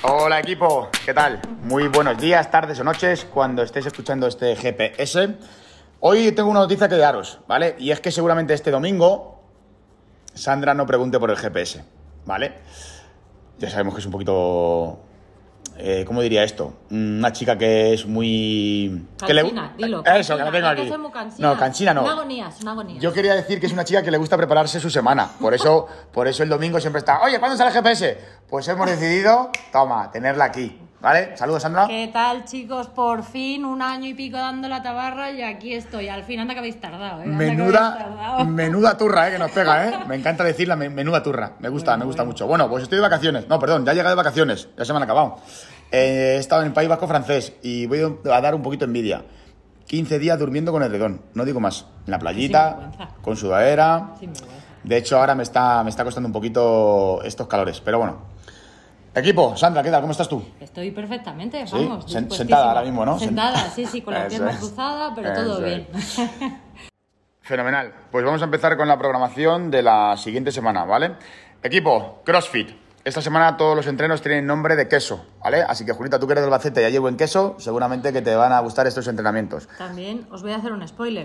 Hola equipo, ¿qué tal? Muy buenos días, tardes o noches cuando estéis escuchando este GPS. Hoy tengo una noticia que daros, ¿vale? Y es que seguramente este domingo Sandra no pregunte por el GPS, ¿vale? Ya sabemos que es un poquito... ¿cómo diría esto? Una chica que es muy... Cansina, dilo. Eso, que la tengo aquí. No, cansina no. Una agonía. Yo quería decir que es una chica que le gusta prepararse su semana. Por eso el domingo siempre está... Oye, ¿cuándo sale el GPS? Pues hemos decidido, toma, tenerla aquí, ¿vale? Saludos, Sandra. ¿Qué tal, chicos? Por fin, 1 año y pico dando la tabarra y aquí estoy. Al fin, anda que habéis tardado, ¿eh? Menuda turra, que nos pega, ¿eh? Me encanta decirla, menuda turra. Me gusta mucho. Bueno, pues estoy de vacaciones. No, perdón, ya he llegado de vacaciones. Ya se me han acabado. He estado en el País Vasco francés y voy a dar un poquito de envidia. 15 días durmiendo con edredón, no digo más. En la playita, con sudadera. De hecho, ahora me está costando un poquito estos calores, pero bueno. Equipo, Sandra, ¿qué tal? ¿Cómo estás tú? Estoy perfectamente, ¿Sí? vamos. Sentada ahora mismo, ¿no? Sentada, sí, con la pierna cruzada, pero todo bien. Fenomenal. Pues vamos a empezar con la programación de la siguiente semana, ¿vale? Equipo, CrossFit. Esta semana todos los entrenos tienen nombre de queso, ¿vale? Así que, Julita, tú que eres del Albacete, ya llevo en queso, seguramente que te van a gustar estos entrenamientos. También os voy a hacer un spoiler.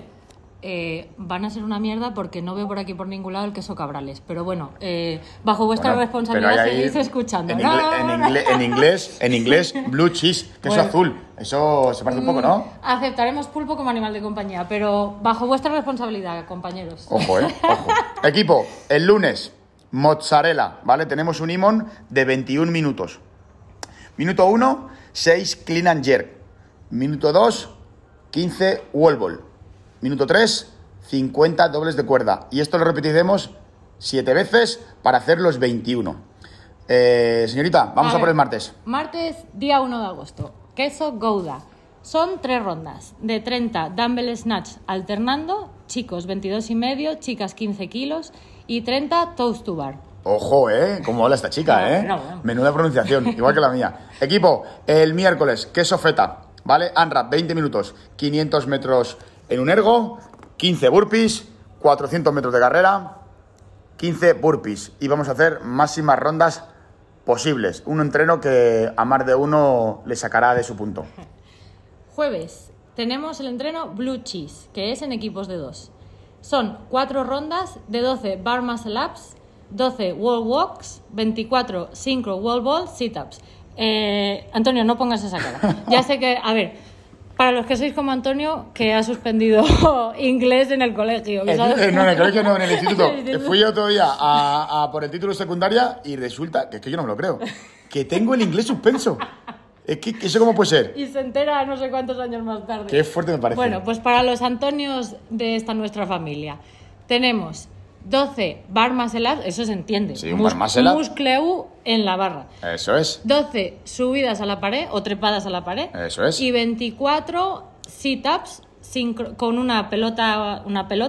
Van a ser una mierda porque no veo por aquí por ningún lado el queso Cabrales. Pero bueno, bajo vuestra responsabilidad seguís escuchando. En inglés, blue cheese, queso azul. Eso se parece un poco, ¿no? Aceptaremos pulpo como animal de compañía, pero bajo vuestra responsabilidad, compañeros. Ojo, ojo. Equipo, el lunes, mozzarella, ¿vale? Tenemos un IMON de 21 minutos. Minuto 1, 6 clean and jerk. Minuto 2, 15 wall ball. Minuto 3, 50 dobles de cuerda. Y esto lo repetiremos 7 veces para hacer los 21. Señorita, vamos a por el martes. Martes, día 1 de agosto. Queso Gouda. Son 3 rondas de 30 dumbbell snatch alternando. Chicos 22,5, chicas 15 kilos y 30 toes to bar. Ojo, cómo habla esta chica, Bueno. Menuda pronunciación, igual que la mía. Equipo, el miércoles, queso feta, ¿vale? AMRAP, 20 minutos, 500 metros en un ergo, 15 burpees, 400 metros de carrera, 15 burpees. Y vamos a hacer máximas rondas posibles. Un entreno que a más de uno le sacará de su punto. Jueves, tenemos el entreno Blue Cheese, que es en equipos de 2. Son 4 rondas de 12 bar muscle ups, 12 wall walks, 24 synchro wall ball sit-ups. Antonio, no pongas esa cara. Ya sé que, a ver, para los que sois como Antonio, que ha suspendido inglés en el colegio. No, en el colegio no, en el instituto. Fui yo otro día a por el título de secundaria y resulta que es que yo no me lo creo. Que tengo el inglés suspenso. Es que ¿eso cómo puede ser? Y se entera no sé cuántos años más tarde. Qué fuerte me parece. Bueno, pues para los Antonios de esta nuestra familia, tenemos 12 bar muscle ups, eso se entiende. Sí, un bar muscle up. Muscleu en la barra. Eso es. 12 subidas a la pared o trepadas a la pared. Eso es. Y 24 sit-ups con una pelota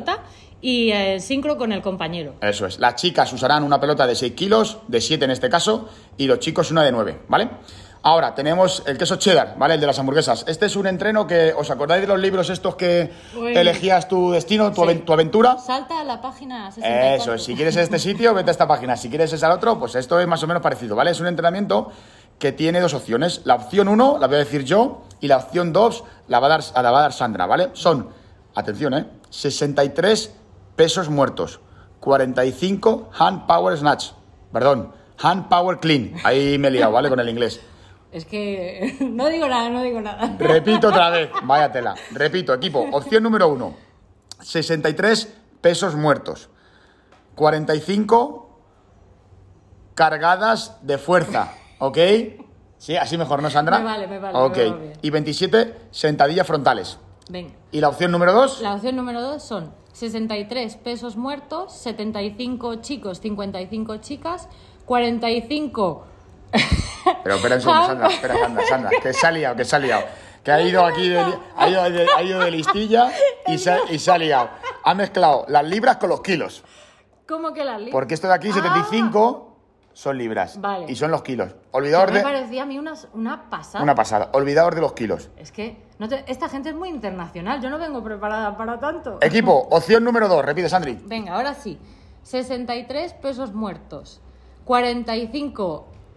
y sincro con el compañero. Eso es. Las chicas usarán una pelota de 6 kilos, de 7 en este caso, y los chicos una de 9, ¿vale? Ahora, tenemos el queso cheddar, ¿vale? El de las hamburguesas. Este es un entreno que, ¿os acordáis de los libros estos que elegías tu destino, tu aventura? Salta a la página 64. Eso es. Si quieres este sitio, vete a esta página. Si quieres ese al otro, pues esto es más o menos parecido, ¿vale? Es un entrenamiento que tiene 2 opciones. La opción 1 la voy a decir yo y la opción 2 la va a dar Sandra, ¿vale? Son, atención, 63 pesos muertos, 45 hand power snatch, perdón, hand power clean. Ahí me he liado, ¿vale? Con el inglés. Es que no digo nada. Repito otra vez, vaya tela. Repito, equipo, opción número 1, 63 pesos muertos, 45 cargadas de fuerza, ¿ok? Sí, así mejor, ¿no, Sandra? Me vale. Ok, me va bien. y 27 sentadillas frontales. Venga. ¿Y la opción número 2? La opción número 2 son 63 pesos muertos, 75 chicos, 55 chicas, 45... Pero espera un segundo, Sandra, que se ha liado. Que ha ido aquí, ha ido de listilla y se ha liado. Ha mezclado las libras con los kilos. ¿Cómo que las libras? Porque esto de aquí, 75, son libras. Vale. Y son los kilos. Olvidaos me parecía a mí una pasada. Una pasada. Olvidaos de los kilos. Es que esta gente es muy internacional. Yo no vengo preparada para tanto. Equipo, opción número 2. Repite, Sandri. Venga, ahora sí. 63 pesos muertos. 45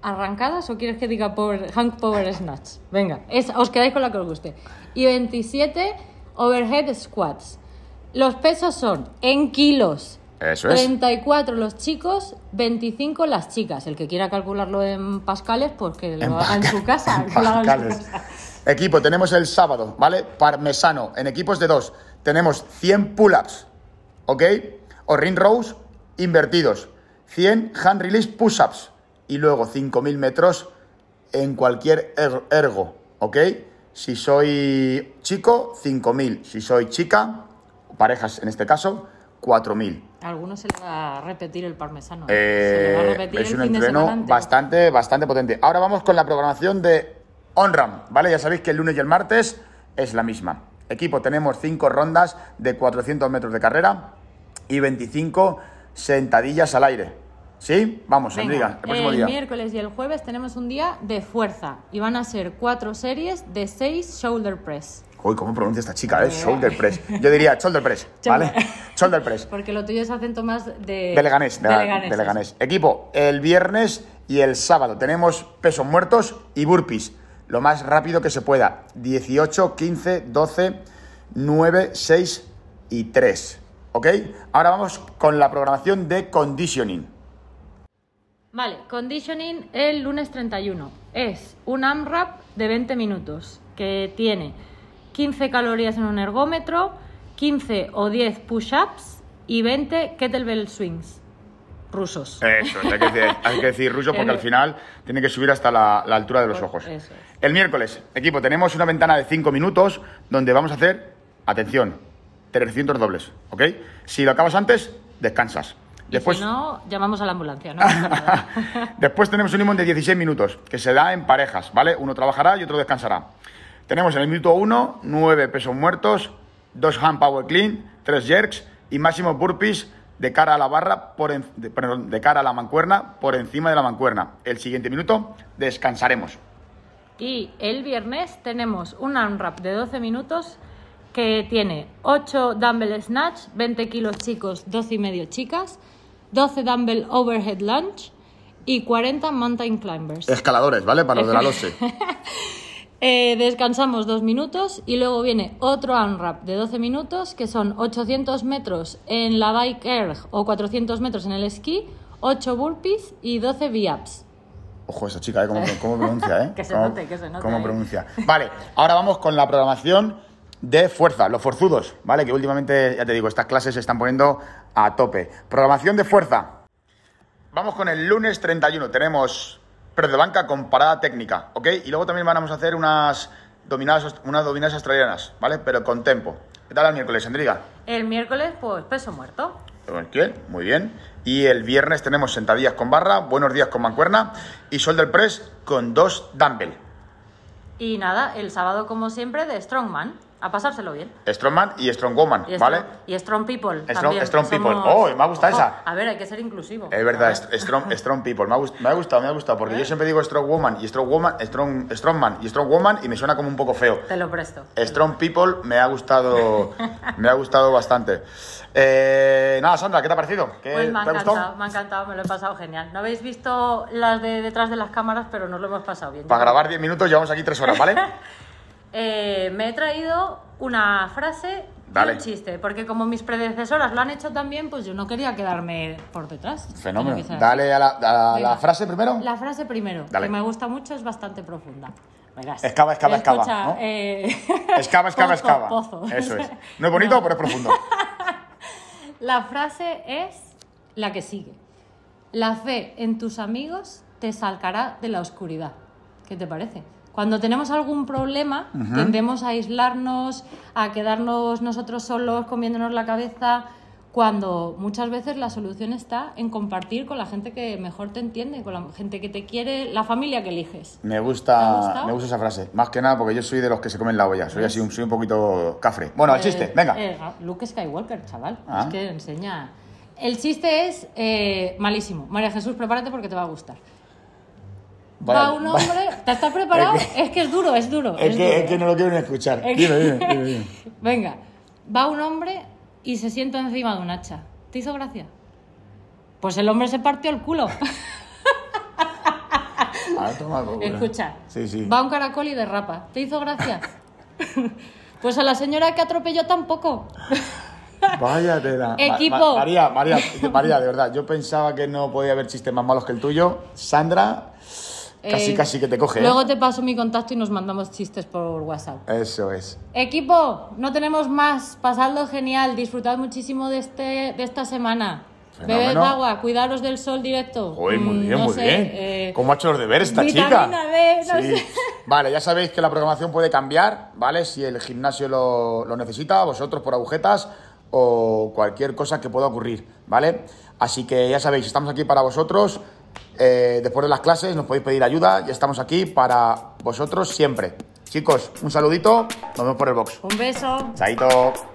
arrancadas o quieres que diga Hang Power Snatch? Venga, os quedáis con la que os guste. Y 27 Overhead Squats. Los pesos son en kilos. Eso es. 34 los chicos, 25 las chicas. El que quiera calcularlo en pascales, pues que lo haga en su casa. En pascales. Equipo, tenemos el sábado, ¿vale? Parmesano, en equipos de 2. Tenemos 100 pull-ups, ¿ok? O ring rows invertidos. 100 hand release push-ups. Y luego 5.000 metros en cualquier ergo, ¿ok? Si soy chico, 5.000. Si soy chica, parejas en este caso, 4.000. A algunos se le va a repetir el parmesano. Se le va a repetir es el un fin de entreno semana bastante potente. Ahora vamos con la programación de OnRAM, ¿vale? Ya sabéis que el lunes y el martes es la misma. Equipo, tenemos 5 rondas de 400 metros de carrera y 25 sentadillas al aire. ¿Sí? Vamos, Enrique, el próximo día. El miércoles y el jueves tenemos un día de fuerza y van a ser 4 series de 6 shoulder press. Uy, ¿cómo pronuncia esta chica? Shoulder press. Yo diría shoulder press, ¿vale? Shoulder press. Porque lo tuyo es acento más de Leganés. Equipo, el viernes y el sábado tenemos pesos muertos y burpees. Lo más rápido que se pueda. 18, 15, 12, 9, 6 y 3. ¿Ok? Ahora vamos con la programación de conditioning. Vale, conditioning el lunes 31. Es un AMRAP de 20 minutos que tiene 15 calorías en un ergómetro, 15 o 10 push-ups y 20 kettlebell swings rusos. Eso, hay que decir rusos porque al final tiene que subir hasta la altura de los ojos. Eso es. El miércoles, equipo, tenemos una ventana de 5 minutos donde vamos a hacer, atención, 300 dobles, ¿ok? Si lo acabas antes, descansas. Después, si no, llamamos a la ambulancia, ¿no? Después tenemos un limón de 16 minutos, que se da en parejas, ¿vale? Uno trabajará y otro descansará. Tenemos en el minuto 1, 9 pesos muertos, 2 hand power clean, 3 jerks y máximos burpees de cara a la barra, de cara a la mancuerna, por encima de la mancuerna. El siguiente minuto descansaremos. Y el viernes tenemos un AMRAP de 12 minutos que tiene 8 dumbbell snatch, 20 kilos chicos, 12 y medio chicas, 12 dumbbell overhead lunge y 40 mountain climbers. Escaladores, ¿vale? Para los de la LOSE. Descansamos 2 minutos y luego viene otro AMRAP de 12 minutos que son 800 metros en la bike erg o 400 metros en el esquí, 8 burpees y 12 V-ups. Ojo, esa chica, ¿cómo pronuncia, Que se note. ¿Cómo pronuncia? Vale, ahora vamos con la programación de fuerza, los forzudos, ¿vale? Que últimamente, ya te digo, estas clases se están poniendo a tope. Programación de fuerza. Vamos con el lunes 31. Tenemos press de banca con parada técnica, ¿ok? Y luego también vamos a hacer unas dominadas australianas, ¿vale? Pero con tempo. ¿Qué tal el miércoles, Andriga? El miércoles, pues, peso muerto. Muy bien. Y el viernes tenemos sentadillas con barra, buenos días con mancuerna y shoulder press con 2 dumbbell. Y nada, el sábado, como siempre, de Strongman. A pasárselo bien. Strongman y Strongwoman, ¿vale? Y Strong People también. Strong People. ¡Oh, me ha gustado esa! A ver, hay que ser inclusivo. Es verdad, Strong People. Me ha gustado, porque yo siempre digo Strongwoman y Strongman y Strongwoman y me suena como un poco feo. Te lo presto. Strong People me ha gustado bastante. Nada, Sandra, ¿qué te ha parecido? Pues me ha encantado, me lo he pasado genial. No habéis visto las de detrás de las cámaras, pero nos lo hemos pasado bien. Para grabar 10 minutos llevamos aquí 3 horas, ¿vale? Me he traído una frase y un chiste, porque como mis predecesoras lo han hecho también, pues yo no quería quedarme por detrás. Fenómeno. Dale a la frase primero. La frase primero, Dale. que me gusta mucho, es bastante profunda. Verás. Excava, ¿no? Excava. Pozo. Eso es. No es bonito, pero es profundo. La frase es la que sigue. La fe en tus amigos te sacará de la oscuridad. ¿Qué te parece? Cuando tenemos algún problema, tendemos a aislarnos, a quedarnos nosotros solos comiéndonos la cabeza, cuando muchas veces la solución está en compartir con la gente que mejor te entiende, con la gente que te quiere, la familia que eliges. Me gusta esa frase. Más que nada porque yo soy de los que se comen la olla. Soy un poquito cafre. Bueno, el chiste, venga. Luke Skywalker, chaval. Es que enseña. El chiste es malísimo. María Jesús, prepárate porque te va a gustar. Va un hombre... ¿Te estás preparado? Es que es duro. Es que no lo quiero ni escuchar. Dime. Venga. Va un hombre y se sienta encima de un hacha. ¿Te hizo gracia? Pues el hombre se partió el culo. A tomar por culo. Escucha, Sí, sí. va un caracol y derrapa. ¿Te hizo gracia? Pues a la señora que atropelló tampoco. Vaya tela. Equipo. María, de verdad, yo pensaba que no podía haber chistes más malos que el tuyo. Sandra, casi que te coge. Luego te paso mi contacto y nos mandamos chistes por WhatsApp. Eso es. Equipo, no tenemos más. Pasadlo genial. Disfrutad muchísimo de esta semana. Fenómeno. Bebed agua, cuidaros del sol directo. Uy, muy bien, No muy sé, bien. ¿Cómo ha hecho los deberes esta chica? vitamina D, no Sí. sé. Vale, ya sabéis que la programación puede cambiar, ¿vale? Si el gimnasio lo necesita, vosotros por agujetas o cualquier cosa que pueda ocurrir, ¿vale? Así que ya sabéis, estamos aquí para vosotros. Después de las clases nos podéis pedir ayuda y estamos aquí para vosotros siempre. Chicos, un saludito, nos vemos por el box. Un beso. Chaito.